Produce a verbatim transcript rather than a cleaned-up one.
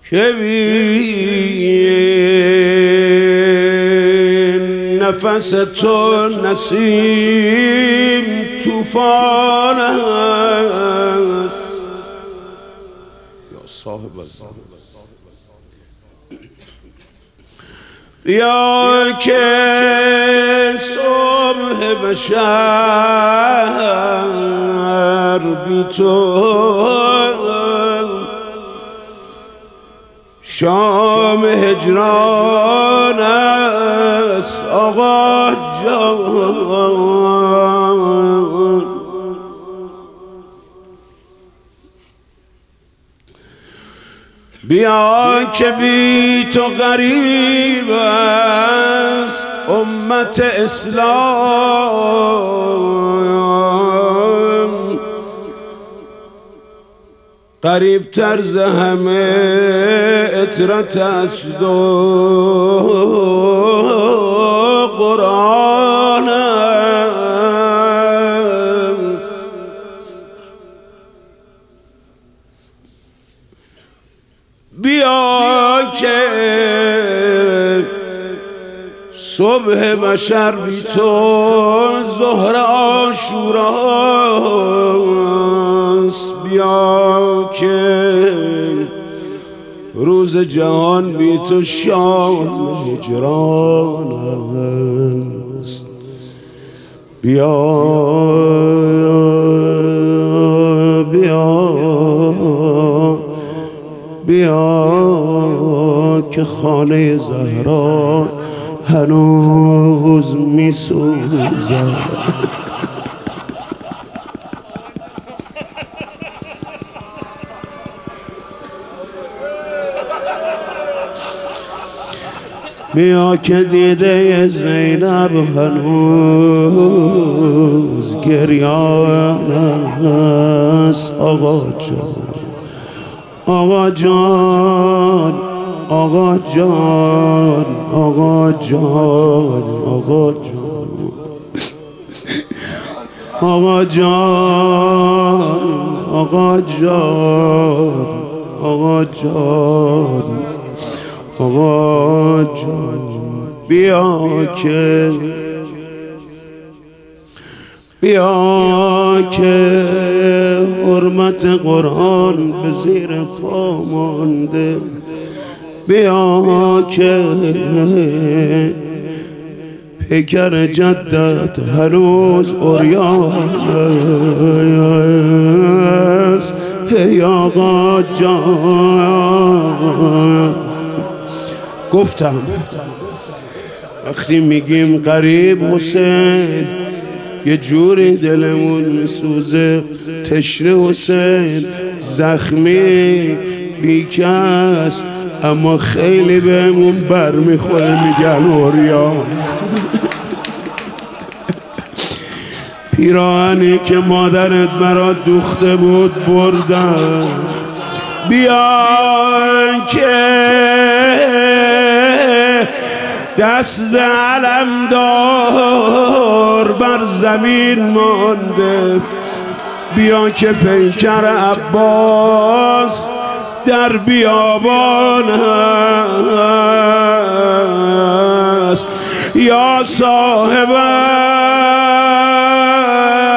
که بین نفس تو نسیم طوفان است. یا صاحب الزمان بیا که صبح بشر بی تو شام هجران است آقا جان. بیا که بی تو غریب است امت اسلام، قریب تر ز همه اطرت است و قرآن است. بیا که صبح بشر بی تو ظهر عاشوراست. بیا که روز جهان بی تو شام هجران است. بیا بیا بیا که خانه زهرا هنوز می سوزد. بیا که دیده زینب هنوز گریان است. آقا جان آقا جان آقا جان آقا جان آقا جان آقا جان آقا جان آقا جان آقا جان. بیا که بیا که حرمت قرآن به زیر پا مانده. بیا که پیکر جدت هنوز عریان است. ای آقا جان گفتم وقتی میگیم قریب حسین یه جوری دلمون میسوزه. تشنه حسین زخمی بیکس اما خیلی بهمون بر میخوره میگن عریان. پیراهنی که مادرت برات دوخته بود بردن. بیا که دست علمدار بر زمین مانده. بیا که پیکر عباس در بیابان هست. یا صاحب